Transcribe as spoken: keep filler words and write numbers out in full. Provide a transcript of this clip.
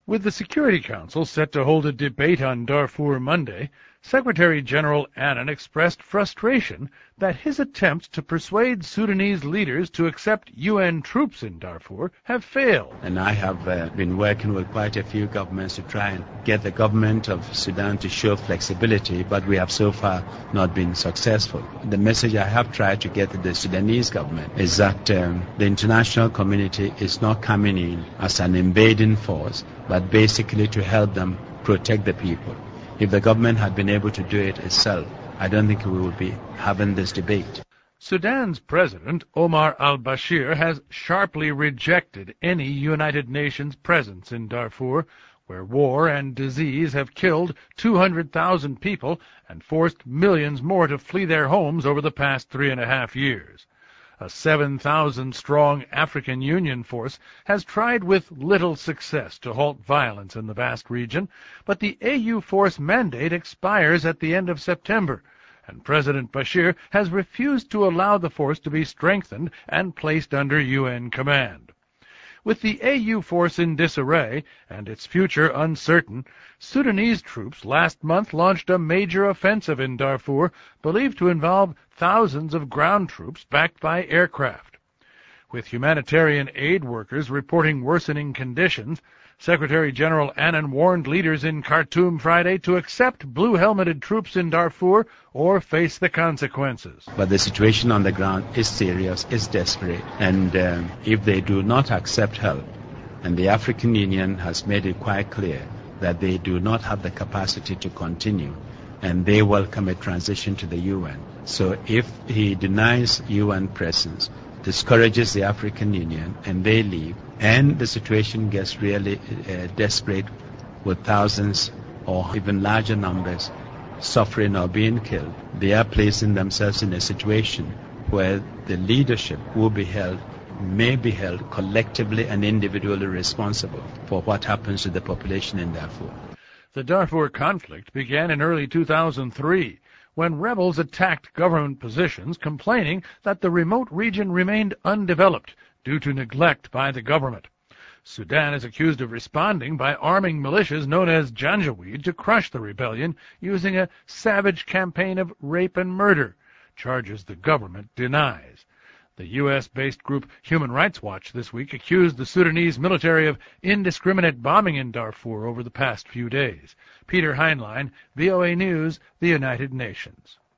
With the Security Council set to hold a debate on Darfur Monday, Secretary-General Annan expressed frustration that his attempts to persuade Sudanese leaders to accept U N troops in Darfur have failed. And I have uh, been working with quite a few governments to try and get the government of Sudan to show flexibility, but we have so far not been successful. The message I have tried to get to the Sudanese government is that um, the international community is not coming in as an invading force, but basically to help them protect the people. If the government had been able to do it itself, I don't think we would be having this debate. Sudan's President, Omar al-Bashir, has sharply rejected any United Nations presence in Darfur, where war and disease have killed two hundred thousand people and forced millions more to flee their homes over the past three and a half years. A seven thousand strong African Union force has tried with little success to halt violence in the vast region, but the A U force mandate expires at the end of September, and President Bashir has refused to allow the force to be strengthened and placed under U N command. With the A U force in disarray and its future uncertain, Sudanese troops last month launched a major offensive in Darfur, believed to involve thousands of ground troops backed by aircraft. With humanitarian aid workers reporting worsening conditions, Secretary-General Annan warned leaders in Khartoum Friday to accept blue-helmeted troops in Darfur or face the consequences. But the situation on the ground is serious, is desperate, and uh, if they do not accept help, and the African Union has made it quite clear that they do not have the capacity to continue, and they welcome a transition to the U N. So if he denies U N presence, discourages the African Union, and they leave, and the situation gets really uh, desperate with thousands or even larger numbers suffering or being killed, they are placing themselves in a situation where the leadership will be held, may be held collectively and individually responsible for what happens to the population in Darfur. The Darfur conflict began in early two thousand three, when rebels attacked government positions, complaining that the remote region remained undeveloped due to neglect by the government. Sudan is accused of responding by arming militias known as Janjaweed to crush the rebellion using a savage campaign of rape and murder, charges the government denies. The U S-based group Human Rights Watch this week accused the Sudanese military of indiscriminate bombing in Darfur over the past few days. Peter Heinlein, V O A News, the United Nations.